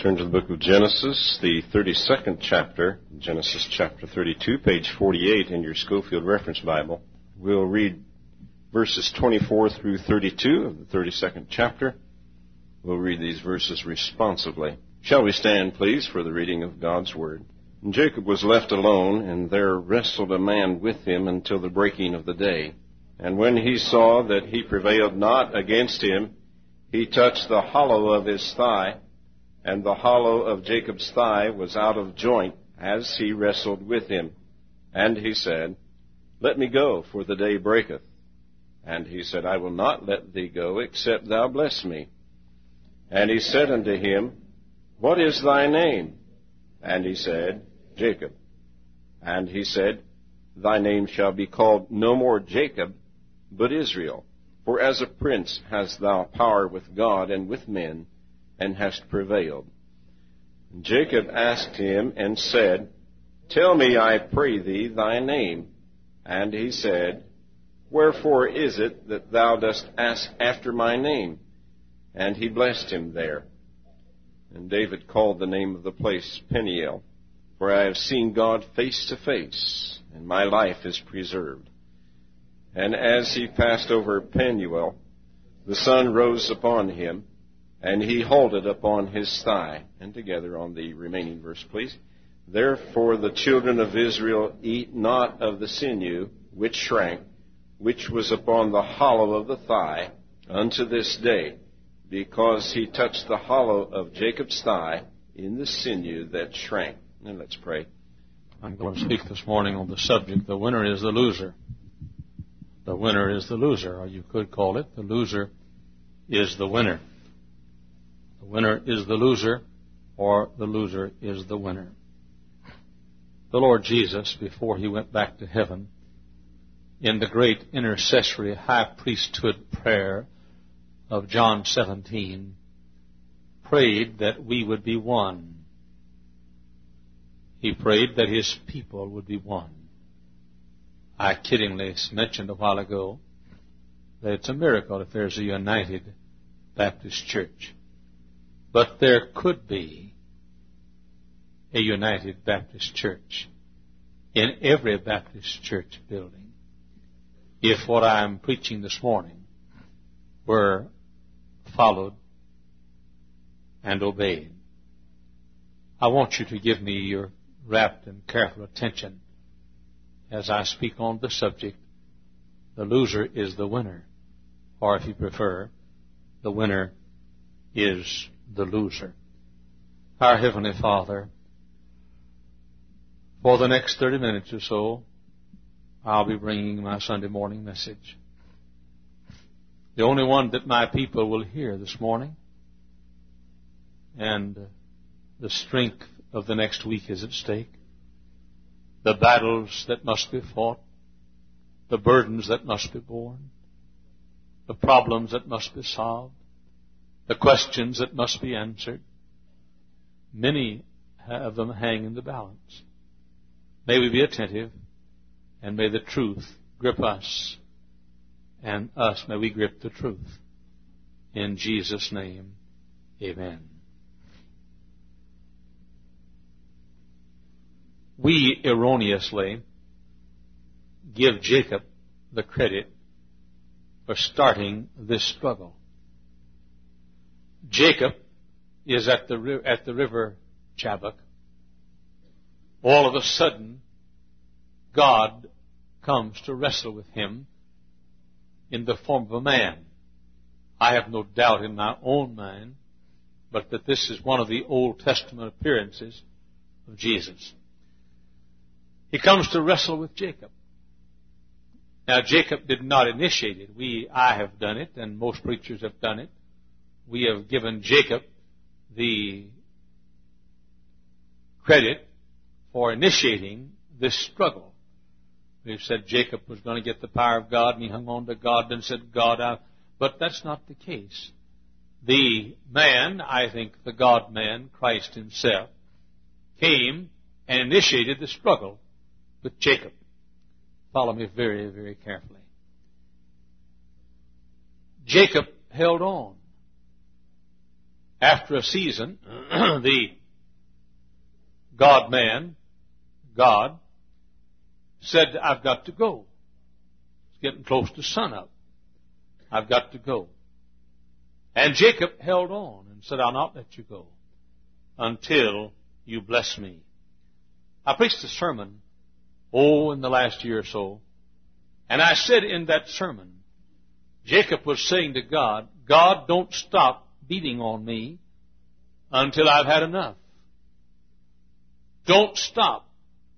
turn to the book of Genesis, the 32nd chapter, Genesis chapter 32, page 48 in your Schofield Reference Bible. We'll read verses 24 through 32 of the 32nd chapter. We'll read these verses responsively. Shall we stand, please, for the reading of God's Word? And Jacob was left alone, and there wrestled a man with him until the breaking of the day. And when he saw that he prevailed not against him, he touched the hollow of his thigh, and the hollow of Jacob's thigh was out of joint as he wrestled with him. And he said, Let me go, for the day breaketh. And he said, I will not let thee go, except thou bless me. And he said unto him, What is thy name? And he said, Jacob. And he said, Thy name shall be called no more Jacob, but Israel. For as a prince hast thou power with God and with men, and hast prevailed. And Jacob asked him and said, Tell me, I pray thee, thy name. And he said, Wherefore is it that thou dost ask after my name? And he blessed him there. And David called the name of the place Peniel, for I have seen God face to face, and my life is preserved. And as he passed over Penuel, the sun rose upon him, and he halted upon his thigh. And together on the remaining verse, please. Therefore the children of Israel eat not of the sinew which shrank, which was upon the hollow of the thigh, unto this day, because he touched the hollow of Jacob's thigh in the sinew that shrank. And let's pray. I'm going to speak this morning on the subject, the winner is the loser. The winner is the loser, or you could call it, the loser is the winner. The winner is the loser, or the loser is the winner. The Lord Jesus, before he went back to heaven, in the great intercessory high priesthood prayer of John 17, prayed that we would be one. He prayed that his people would be one. I kiddingly mentioned a while ago that it's a miracle if there's a united Baptist church. But there could be a united Baptist church in every Baptist church building if what I'm preaching this morning were followed and obeyed. I want you to give me your rapt and careful attention as I speak on the subject, the loser is the winner, or if you prefer, the winner is the loser. Our Heavenly Father, for the next 30 minutes or so, I'll be bringing my Sunday morning message. The only one that my people will hear this morning, and the strength of the next week is at stake. The battles that must be fought, the burdens that must be borne, the problems that must be solved, the questions that must be answered. Many of them hang in the balance. May we be attentive, and may the truth grip us, and us may we grip the truth. In Jesus' name, amen. We erroneously give Jacob the credit for starting this struggle. Jacob is at the river Jabbok. All of a sudden, God comes to wrestle with him in the form of a man. I have no doubt in my own mind, but that this is one of the Old Testament appearances of Jesus. He comes to wrestle with Jacob. Now, Jacob did not initiate it. I have done it, and most preachers have done it. We have given Jacob the credit for initiating this struggle. We've said Jacob was going to get the power of God, and he hung on to God and said, God, but that's not the case. The man, I think the God-man, Christ himself, came and initiated the struggle with Jacob. Follow me very, very carefully. Jacob held on. after a season, the God-man, God, said, I've got to go. It's getting close to sunup. I've got to go. And Jacob held on and said, I'll not let you go until you bless me. I preached a sermon, in the last year or so, and I said in that sermon, Jacob was saying to God, God, don't stop beating on me until I've had enough. Don't stop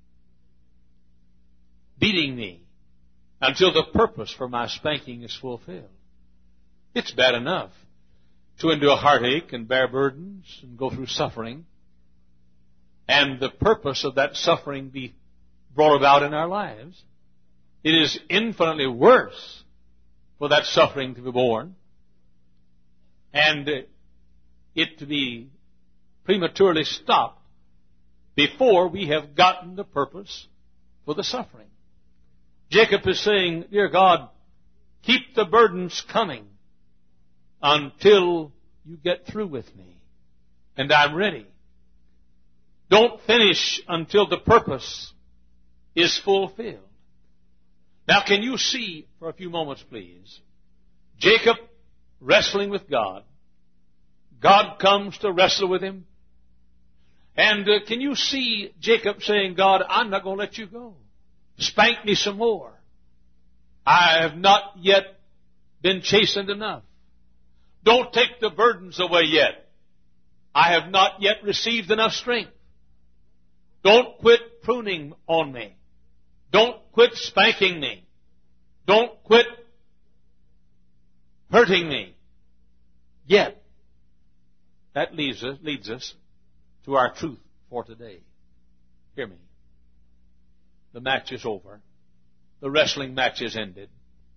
beating me until the purpose for my spanking is fulfilled. It's bad enough to endure heartache and bear burdens and go through suffering, and the purpose of that suffering be brought about in our lives. It is infinitely worse for that suffering to be borne and it to be prematurely stopped before we have gotten the purpose for the suffering. Jacob is saying, dear God, keep the burdens coming until you get through with me and I'm ready. Don't finish until the purpose is fulfilled. Now, can you see for a few moments, please, Jacob wrestling with God. God comes to wrestle with him. And can you see Jacob saying, God, I'm not going to let you go. Spank me some more. I have not yet been chastened enough. Don't take the burdens away yet. I have not yet received enough strength. Don't quit pruning on me. Don't quit spanking me. Don't quit hurting me. Yet, that leads us to our truth for today. Hear me. The match is over. The wrestling match is ended.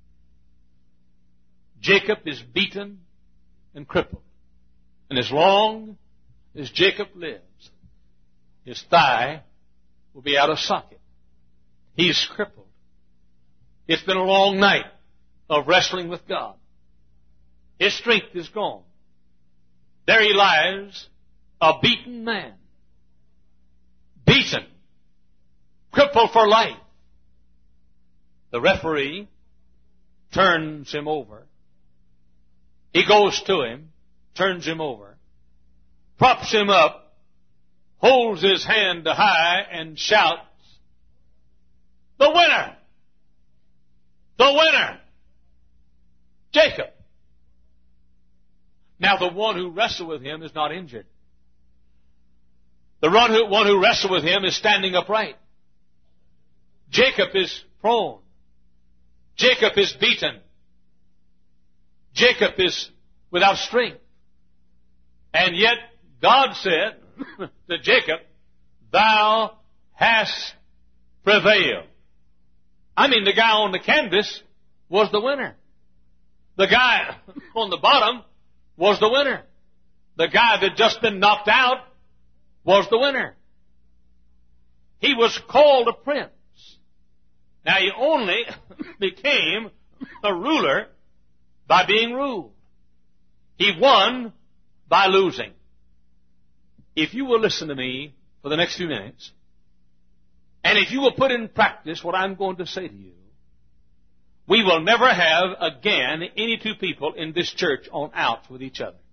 Jacob is beaten and crippled. And as long as Jacob lives, his thigh will be out of socket. He's crippled. It's been a long night of wrestling with God. His strength is gone. There he lies, a beaten man. Beaten. Crippled for life. The referee turns him over. He goes to him, turns him over, props him up, holds his hand high and shouts, the winner! The winner! Jacob. Now the one who wrestled with him is not injured. The one who wrestled with him is standing upright. Jacob is prone. Jacob is beaten. Jacob is without strength. And yet God said to Jacob, thou hast prevailed. I mean, the guy on the canvas was the winner. The guy on the bottom was the winner. The guy that had just been knocked out was the winner. He was called a prince. Now, he only became a ruler by being ruled. He won by losing. If you will listen to me for the next few minutes, and if you will put in practice what I'm going to say to you, we will never have again any two people in this church on outs with each other.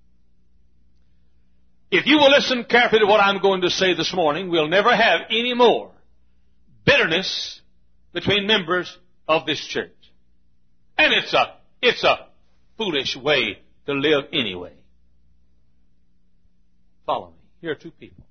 If you will listen carefully to what I'm going to say this morning, we'll never have any more bitterness between members of this church. And it's a foolish way to live anyway. Follow me. Here are two people.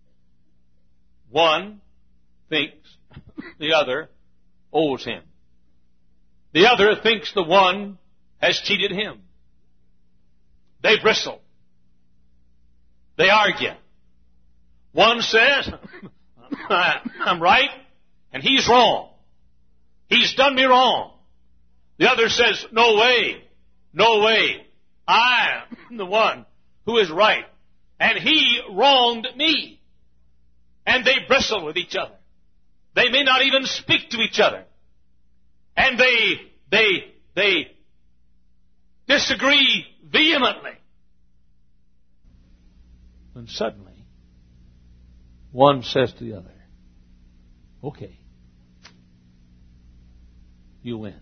One thinks the other owes him. The other thinks the one has cheated him. They bristle. They argue. One says, I'm right, and he's wrong. He's done me wrong. The other says, no way, no way. I am the one who is right, and he wronged me. And they bristle with each other. They may not even speak to each other. And they disagree vehemently. when suddenly one says to the other, okay, you win.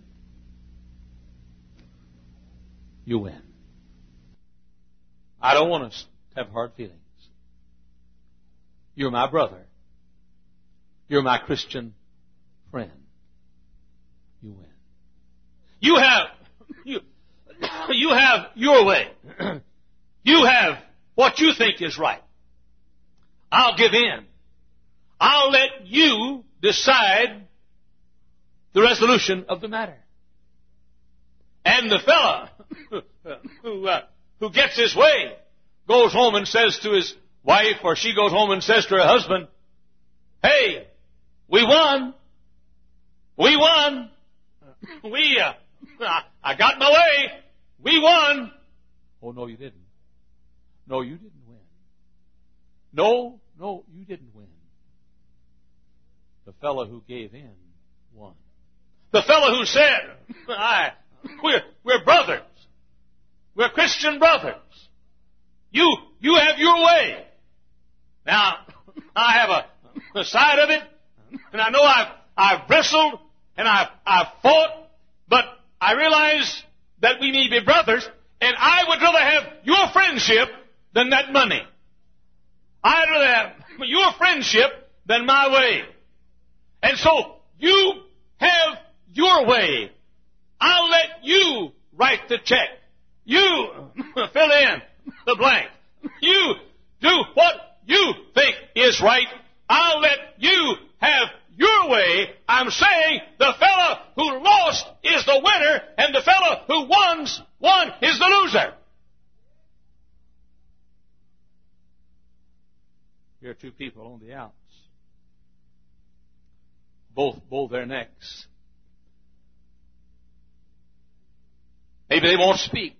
You win. I don't want us to have hard feelings. You're my brother. You're my Christian friend. You win. You have your way. You have what you think is right. I'll give in. I'll let you decide the resolution of the matter. And the fellow who gets his way goes home and says to his wife, or she goes home and says to her husband, hey, we won. We won. I got my way. We won. Oh, no, you didn't. No, you didn't win. No, you didn't win. The fellow who gave in won. The fellow who said, we're brothers. We're Christian brothers. You have your way. Now, I have a side of it, and I know I've bristled and I've fought, but I realize that we need to be brothers, and I would rather have your friendship than that money. I'd rather have your friendship than my way. And so, you have your way. I'll let you write the check. You fill in the blank. You do what you think is right. I'll let you have your way. I'm saying the fellow who lost is the winner, and the fellow who won is the loser. Here are two people on the outs. Both bow their necks. Maybe they won't speak.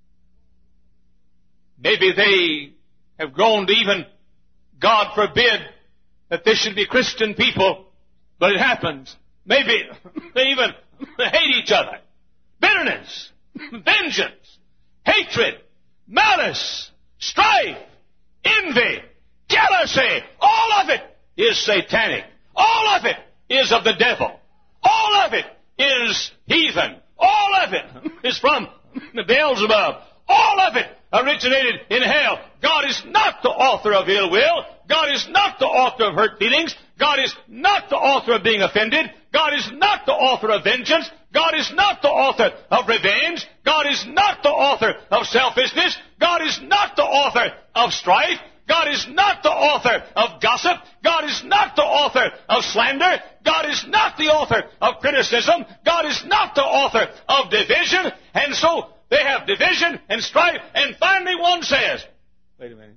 Maybe they have grown to even, God forbid, that they should be Christian people, but it happens. Maybe they even hate each other. Bitterness, vengeance, hatred, malice, strife, envy, jealousy, all of it is satanic. All of it is of the devil. All of it is heathen. All of it is from Beelzebub. All of it originated in hell. God is not the author of ill will. God is not the author of hurt feelings. God is not the author of being offended. God is not the author of vengeance. God is not the author of revenge. God is not the author of selfishness. God is not the author of strife. God is not the author of gossip. God is not the author of slander. God is not the author of criticism. God is not the author of division. And so they have division and strife, and finally one says, wait a minute.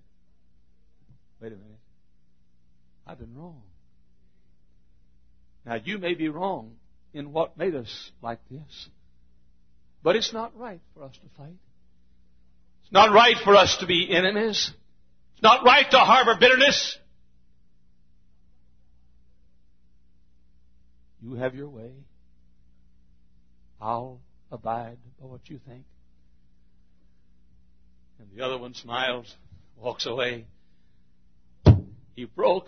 I've been wrong. Now, you may be wrong in what made us like this, but it's not right for us to fight. It's not right for us to be enemies. It's not right to harbor bitterness. You have your way. I'll abide by what you think. And the other one smiles, walks away. He broke.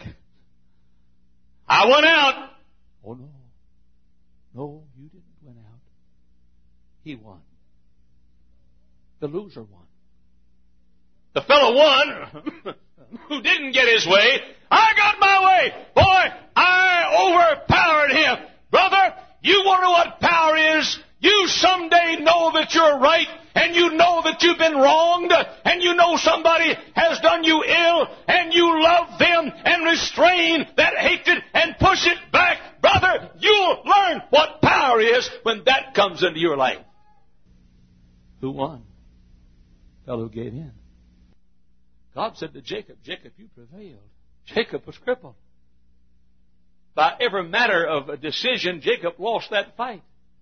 I went out. Oh, no. No, you didn't win out. He won. The loser won. The fellow won who didn't get his way. I got my way. Boy, I overpowered him. Brother, you want to know what power is? You someday know that you're right, and you know that you've been wronged, and you know somebody has done you ill, and you love them and restrain that hatred and push it back. Brother, you'll learn what power is when that comes into your life. Who won? The fellow who gave in. God said to Jacob, Jacob, you prevailed. Jacob was crippled. By every matter of a decision, Jacob lost that fight.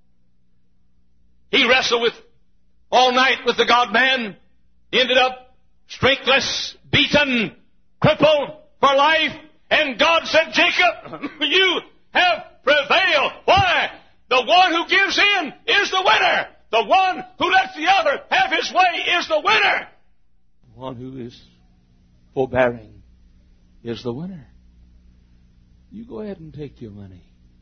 He wrestled all night with the God-man, ended up strengthless, beaten, crippled for life, and God said, Jacob, you have prevailed. Why? The one who gives in is the winner. The one who lets the other have his way is the winner. The one who is forbearing is the winner. You go ahead and take your money.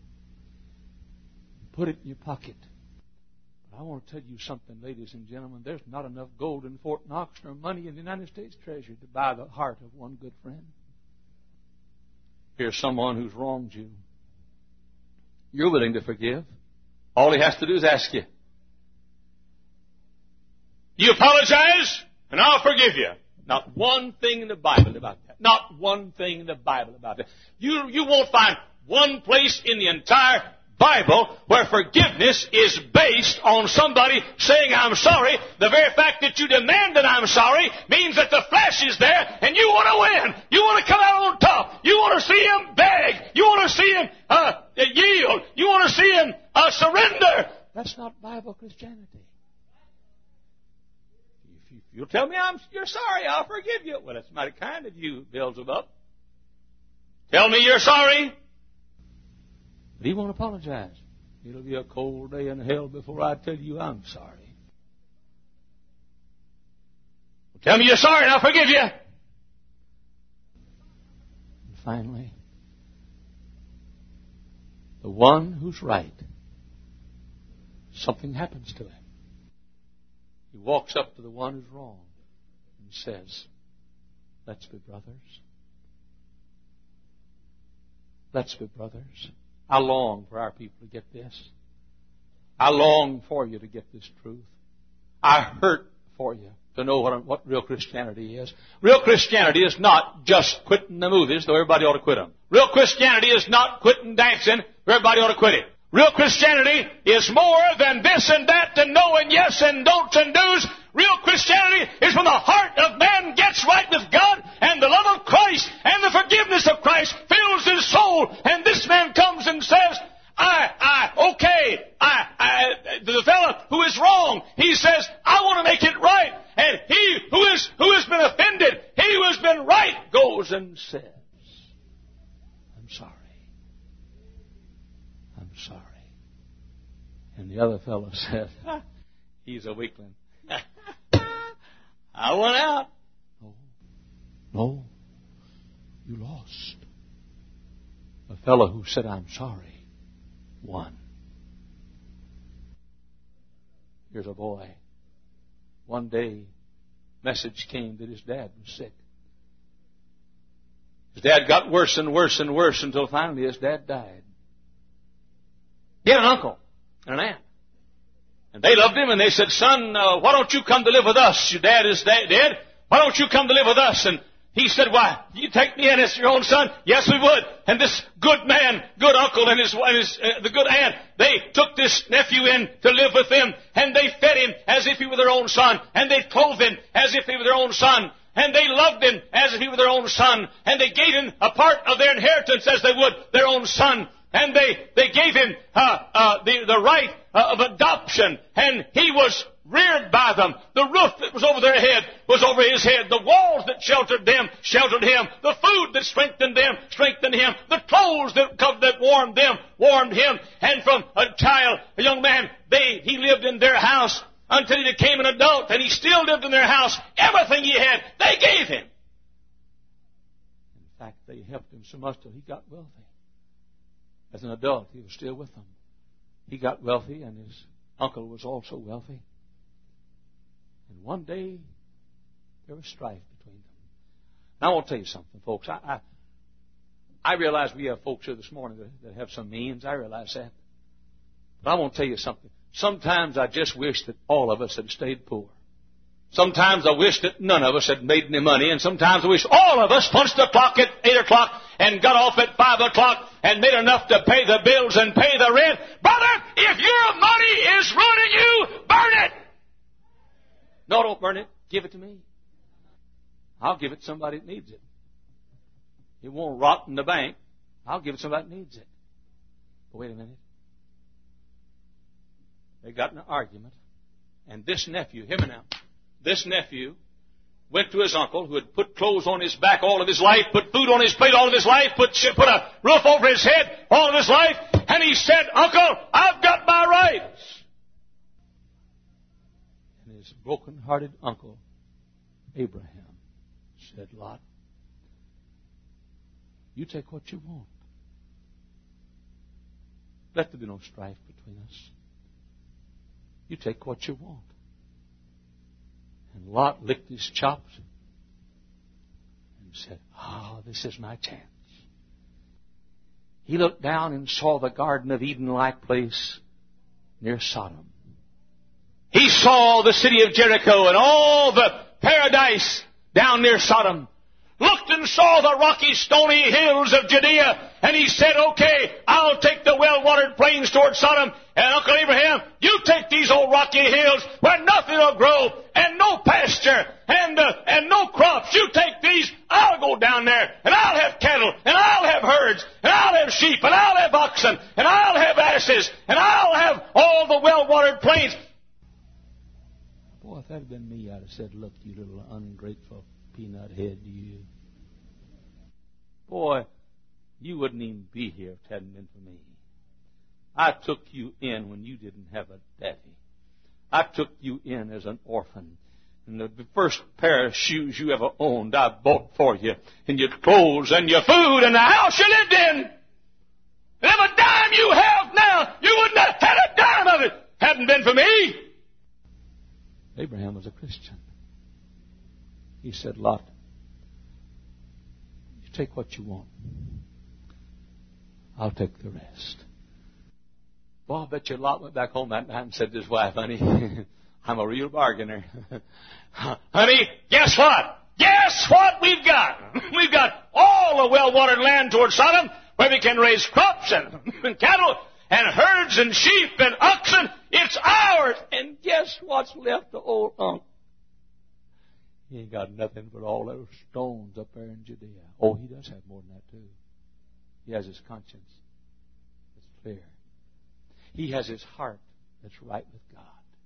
Put it in your pocket. But I want to tell you something, ladies and gentlemen. There's not enough gold in Fort Knox nor money in the United States Treasury to buy the heart of one good friend. Here's someone who's wronged you. You're willing to forgive. All he has to do is ask you. You apologize, and I'll forgive you. Not one thing in the Bible about that. Not one thing in the Bible about that. You won't find one place in the entire Bible where forgiveness is based on somebody saying, I'm sorry. The very fact that you demand that I'm sorry means that the flesh is there and you want to win. You want to come out on top. You want to see him beg. You want to see him yield. You want to see him surrender. That's not Bible Christianity. If you'll tell me you're sorry, I'll forgive you. Well, that's mighty kind of you, Beelzebub. Tell me you're sorry. But he won't apologize. It'll be a cold day in hell before I tell you I'm sorry. Well, tell me you're sorry and I'll forgive you. And finally, the one who's right, something happens to him. He walks up to the one who's wrong and says, let's be brothers. Let's be brothers. I long for our people to get this. I long for you to get this truth. I hurt for you to know what real Christianity is. Real Christianity is not just quitting the movies, though everybody ought to quit them. Real Christianity is not quitting dancing, though everybody ought to quit it. Real Christianity is more than this and that and no and yes and don'ts and do's. Real Christianity is when the heart of man gets right with God and the love of Christ and the forgiveness of Christ fills his soul. And this man comes and says, the fellow who is wrong, he says, I want to make it right. And he who has been offended, he who has been right, goes and says, I'm sorry. I'm sorry. And the other fellow said, he's a weakling. I went out. No, you lost. The fellow who said, I'm sorry, won. Here's a boy. One day, message came that his dad was sick. His dad got worse and worse and worse until finally his dad died. He had an uncle and an aunt. And they loved him, and they said, son, why don't you come to live with us? Your dad is dead. Why don't you come to live with us? And he said, why, you take me in as your own son? Yes, we would. And this good man, good uncle, and the good aunt, they took this nephew in to live with them, and they fed him as if he were their own son, and they clothed him as if he were their own son, and they loved him as if he were their own son, and they gave him a part of their inheritance as they would their own son. And they gave him the right of adoption, and he was reared by them. The roof that was over their head was over his head. The walls that sheltered them sheltered him. The food that strengthened them strengthened him. The clothes that warmed them warmed him. And from a young man, he lived in their house until he became an adult, and he still lived in their house. Everything he had, they gave him. In fact, they helped him so much till he got wealthy. As an adult, he was still with them. He got wealthy, and his uncle was also wealthy. And one day, there was strife between them. Now, I want to tell you something, folks. I realize we have folks here this morning that have some means. I realize that. But I want to tell you something. Sometimes I just wish that all of us had stayed poor. Sometimes I wish that none of us had made any money, and sometimes I wish all of us punched the clock at 8 o'clock and got off at 5 o'clock and made enough to pay the bills and pay the rent. Brother, if your money is ruining you, burn it. No, don't burn it. Give it to me. I'll give it to somebody that needs it. It won't rot in the bank. I'll give it to somebody that needs it. But wait a minute. They got in an argument, and this nephew, hear me now, this nephew went to his uncle, who had put clothes on his back all of his life, put food on his plate all of his life, put a roof over his head all of his life, and he said, Uncle, I've got my rights. And his broken-hearted uncle, Abraham, said, Lot, You take what you want. Let there be no strife between us. You take what you want. And Lot licked his chops and said, this is my chance. He looked down and saw the Garden of Eden-like place near Sodom. He saw the city of Jericho and all the paradise down near Sodom. Looked and saw the rocky, stony hills of Judea, and he said, okay, I'll take the well-watered plains toward Sodom, and Uncle Abraham, you take these old rocky hills where nothing will grow, and no pasture, and no crops. You take these, I'll go down there, and I'll have cattle, and I'll have herds, and I'll have sheep, and I'll have oxen, and I'll have asses, and I'll have all the well-watered plains. Boy, if that had been me, I'd have said, look, you little ungrateful peanut head, you. Boy, you wouldn't even be here if it hadn't been for me. I took you in when you didn't have a daddy. I took you in as an orphan. And the first pair of shoes you ever owned, I bought for you. And your clothes and your food and the house you lived in. And every dime you have now, you wouldn't have had a dime of it hadn't been for me. Abraham was a Christian. He said, Lot, you take what you want. I'll take the rest. Boy, I bet you Lot went back home that night and said to his wife, honey, I'm a real bargainer. Honey, guess what? Guess what we've got? We've got all the well-watered land toward Sodom where we can raise crops and cattle and herds and sheep and oxen. It's ours. And guess what's left of old Unc? He ain't got nothing but all those stones up there in Judea. Oh, he does have more than that, too. He has his conscience that's clear. He has his heart that's right with God.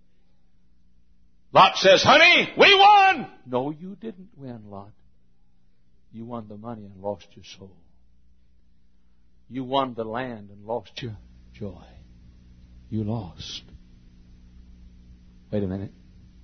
Lot says, honey, we won! No, you didn't win, Lot. You won the money and lost your soul. You won the land and lost your joy. You lost. Wait a minute.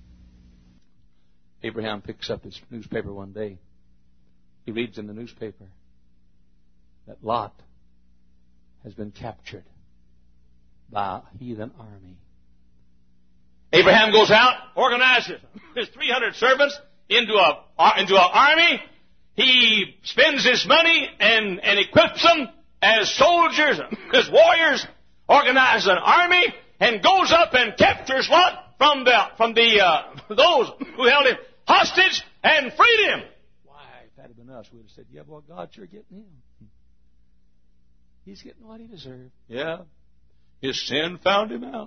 Abraham picks up his newspaper one day. He reads in the newspaper that Lot has been captured by a heathen army. Abraham goes out, organizes his 300 servants into an army. He spends his money and equips them as soldiers, as warriors, organizes an army, and goes up and captures Lot from those who held him hostage and freed him. Why, if that had been us, we would have said, yeah, boy, God, you're getting him. He's getting what he deserved. Yeah. His sin found him out.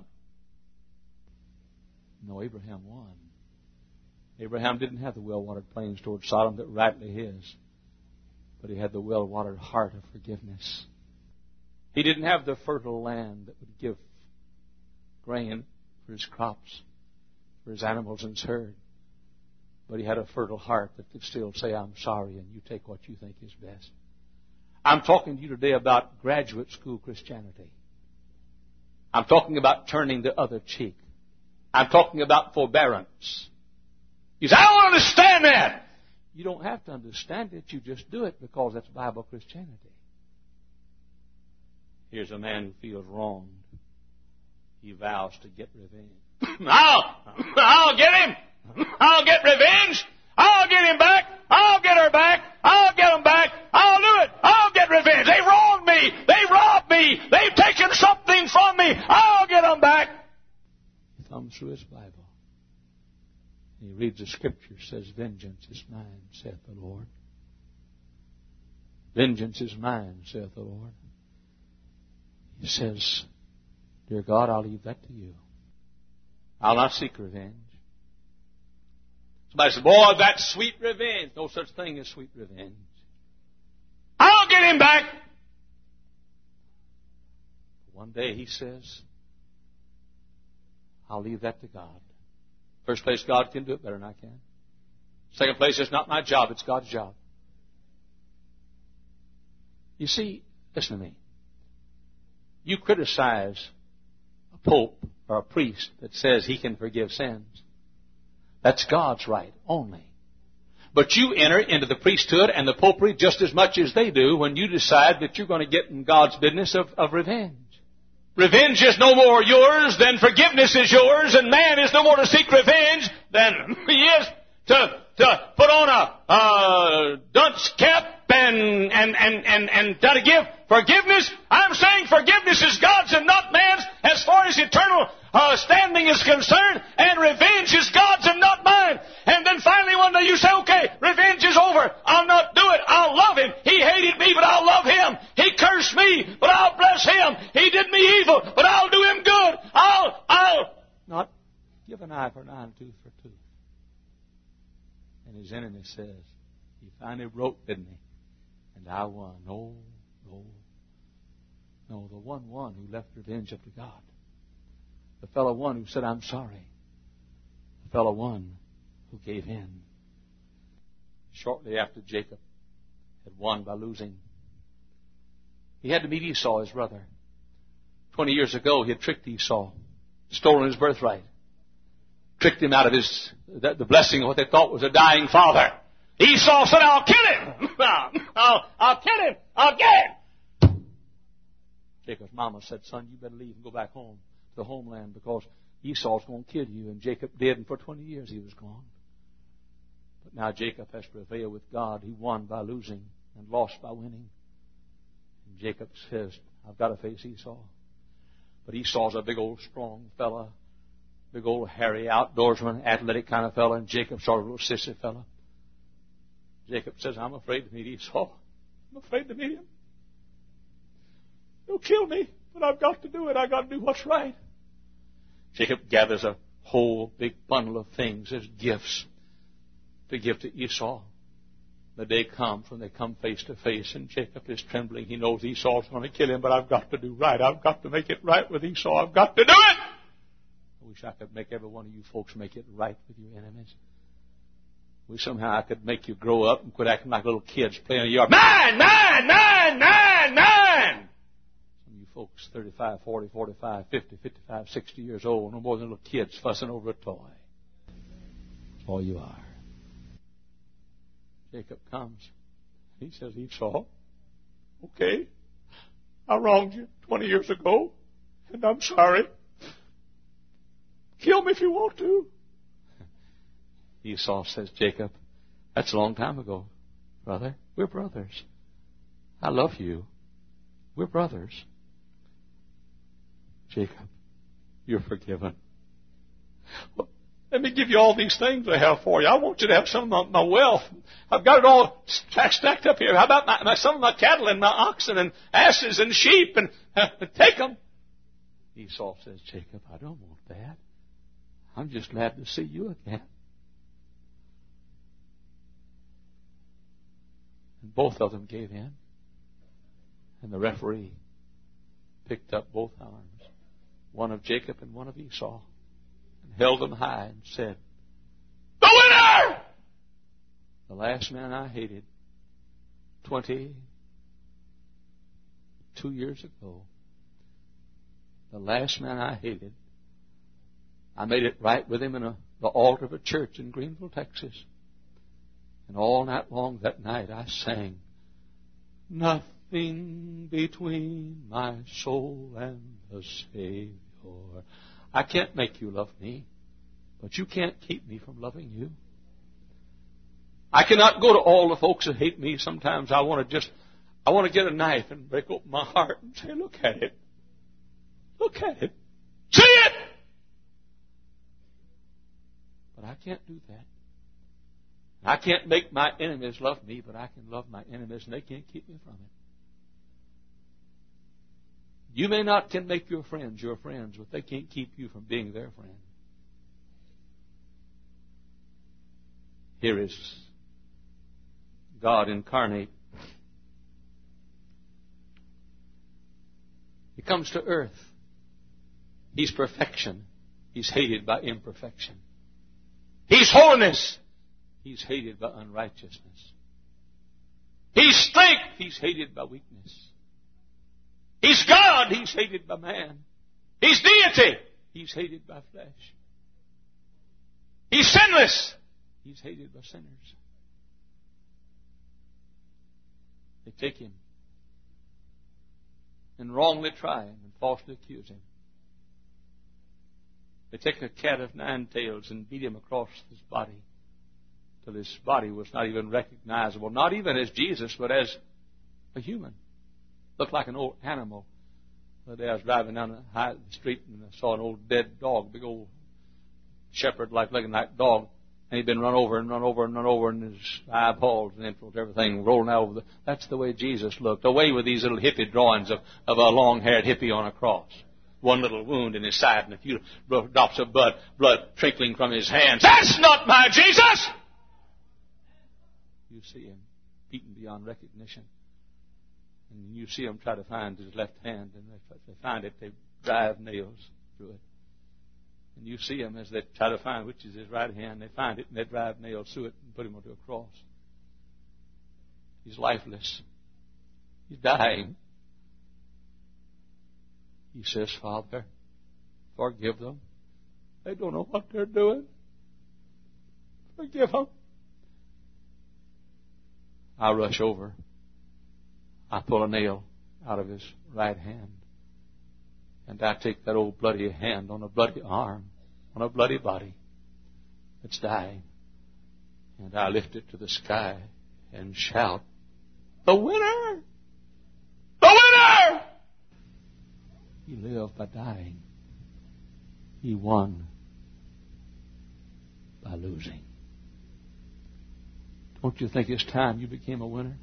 No, Abraham won. Abraham didn't have the well-watered plains toward Sodom that rightly his, but he had the well-watered heart of forgiveness. He didn't have the fertile land that would give grain for his crops, for his animals and his herd, but he had a fertile heart that could still say, I'm sorry, and you take what you think is best. I'm talking to you today about graduate school Christianity. I'm talking about turning the other cheek. I'm talking about forbearance. You say, I don't understand that. You don't have to understand it. You just do it because that's Bible Christianity. Here's a man who feels wronged. He vows to get revenge. I'll get him. I'll get revenge. I'll get him back. I'll get her back. I'll get him back. I'll do it. I'll get revenge. They wronged me. They robbed me. They've taken something from me. I'll get them back. He thumbs through his Bible. He reads the scripture, says, vengeance is mine, saith the Lord. Vengeance is mine, saith the Lord. He says, dear God, I'll leave that to you. I'll not seek revenge. Somebody says, boy, that's sweet revenge. No such thing as sweet revenge. I'll get him back. One day he says, I'll leave that to God. First place, God can do it better than I can. Second place, it's not my job, it's God's job. You see, listen to me. You criticize a pope or a priest that says he can forgive sins. That's God's right only. But you enter into the priesthood and the popery just as much as they do when you decide that you're going to get in God's business of revenge. Revenge is no more yours than forgiveness is yours, and man is no more to seek revenge than he is to put on a dunce cap and try to give forgiveness. I'm saying forgiveness is God's and not man's as far as eternal standing is concerned, and revenge is God's and not mine. And then finally one day you say, okay, revenge is over. I'll not do it. I'll love him. He hated me, but I'll love him. He cursed me, but I'll bless him. He did me evil, but I'll do him good. I'll not give an eye for an eye and tooth for tooth. And his enemy says, he finally broke, didn't he? And I won. No. The one who left revenge up to God. The fellow one who said, I'm sorry. The fellow one who gave in. Shortly after Jacob had won by losing, he had to meet Esau, his brother. 20 years ago, he had tricked Esau, stolen his birthright, tricked him out of the blessing of what they thought was a dying father. Esau said, I'll kill him. I'll kill him. I'll get him. Jacob's mama said, son, you better leave and go back home to the homeland because Esau's going to kill you. And Jacob did, and for 20 years he was gone. But now Jacob has prevailed with God. He won by losing and lost by winning. And Jacob says, I've got to face Esau. But Esau's a big old strong fella, big old hairy outdoorsman, athletic kind of fella, and Jacob's sort of a little sissy fella. Jacob says, I'm afraid to meet Esau. I'm afraid to meet him. He'll kill me, but I've got to do it. I've got to do what's right. Jacob gathers a whole big bundle of things as gifts to give to Esau. The day comes when they come face to face, and Jacob is trembling. He knows Esau's going to kill him, but I've got to do right. I've got to make it right with Esau. I've got to do it. I wish I could make every one of you folks make it right with your enemies. Wish somehow I could make you grow up and quit acting like little kids playing in the yard. Mine! Some of you folks, 35, 40, 45, 50, 55, 60 years old, no more than little kids fussing over a toy. That's all you are. Jacob comes. He says, Esau, okay, I wronged you 20 years ago, and I'm sorry. Kill me if you want to. Esau says, Jacob, that's a long time ago, brother. We're brothers. I love you. We're brothers. Jacob, you're forgiven. Well, let me give you all these things I have for you. I want you to have some of my wealth. I've got it all stacked up here. How about some of my cattle and my oxen and asses and sheep? And take them. Esau says, Jacob, I don't want that. I'm just glad to see you again. And both of them gave in. And the referee picked up both arms, one of Jacob and one of Esau, and held them high and said, the winner! The last man I hated 22 years ago, the last man I hated, I made it right with him in the altar of a church in Greenville, Texas. And all night long that night I sang, nothing between my soul and the Savior. I can't make you love me, but you can't keep me from loving you. I cannot go to all the folks that hate me. Sometimes I want to get a knife and break open my heart and say, look at it. Look at it. See it! But I can't do that. I can't make my enemies love me, but I can love my enemies, and they can't keep me from it. You may not can make your friends, but they can't keep you from being their friend. Here is God incarnate. He comes to earth. He's perfection. He's hated by imperfection. He's holiness. He's hated by unrighteousness. He's strength. He's hated by weakness. He's God. He's hated by man. He's deity. He's hated by flesh. He's sinless. He's hated by sinners. They take him and wrongly try him and falsely accuse him. They take a cat of 9 tails and beat him across his body till his body was not even recognizable, not even as Jesus, but as a human. Looked like an old animal. The other day I was driving down the street and I saw an old dead dog, big old shepherd looking like dog. And he'd been run over and his eyeballs and entrails, everything rolling out over that's the way Jesus looked. Away with these little hippie drawings of a long-haired hippie on a cross. One little wound in his side and a few drops of blood trickling from his hands. That's not my Jesus! You see him beaten beyond recognition. And you see him try to find his left hand, and if they find it, they drive nails through it. And you see him as they try to find which is his right hand. They find it and they drive nails through it and put him onto a cross. He's lifeless. He's dying. He says, Father, forgive them. They don't know what they're doing. Forgive them. I rush over. I pull a nail out of his right hand. And I take that old bloody hand on a bloody arm, on a bloody body that's dying. And I lift it to the sky and shout, the winner! The winner! He lived by dying. He won by losing. Don't you think it's time you became a winner?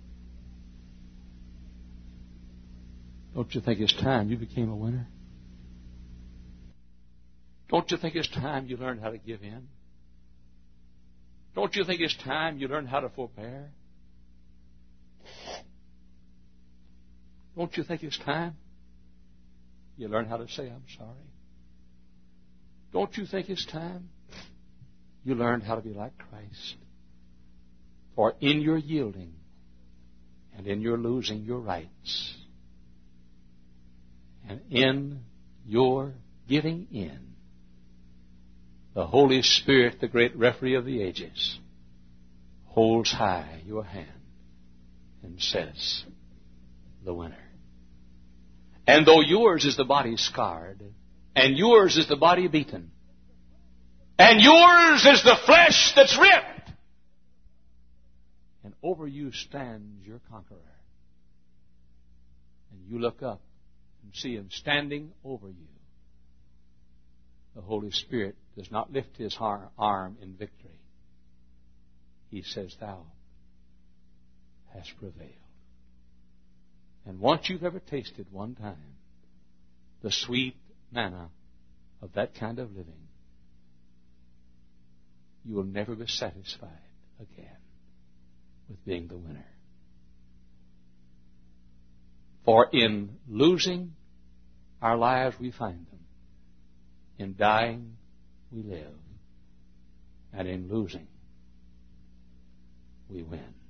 Don't you think it's time you became a winner? Don't you think it's time you learned how to give in? Don't you think it's time you learned how to forbear? Don't you think it's time you learn how to say, I'm sorry? Don't you think it's time you learned how to be like Christ? For in your yielding and in your losing your rights and in your giving in, the Holy Spirit, the great referee of the ages, holds high your hand and says, the winner. And though yours is the body scarred, and yours is the body beaten, and yours is the flesh that's ripped, and over you stands your conqueror, and you look up and see him standing over you, the Holy Spirit does not lift his arm in victory. He says, thou hast prevailed. And once you've ever tasted one time the sweet manna of that kind of living, you will never be satisfied again with being the winner. For in losing our lives we find them. In dying we live. And in losing we win.